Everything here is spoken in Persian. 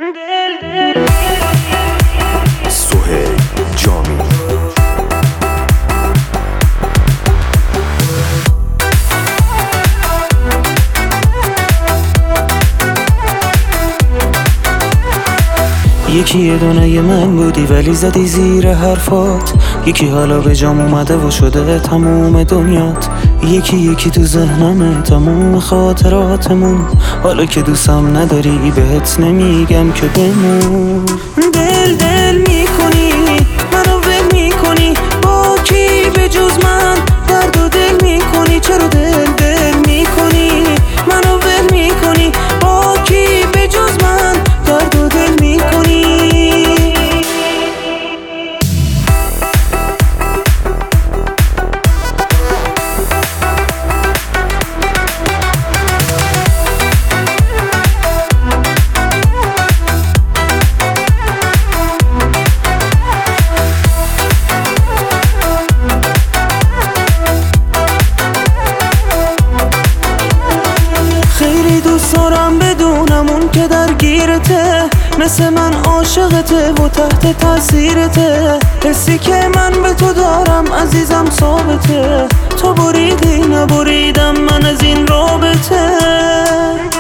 سهیل جامی. یکی یه دونه من بودی ولی زدی زیر حرفات، یکی حالا به جام اومده و شده تموم دنیات، یکی تو ذهنمه تموم خاطراتمون، حالا که دوستم نداری بهت نمیگم که بمون. دل میکنی منو ول میکنی، با کی به جز من درد و دل میکنی؟ چرا دل میکنی منو ول میکنی، با کی به جز من درد و دل میکنی؟ خیلی دوست دارم بدونم اون که درگیرته، مثل من عاشقته و تحت تاثیرته، حسی که من به تو دارم عزیزم ثابته، تو بریدی نبریدم من از این رابطه.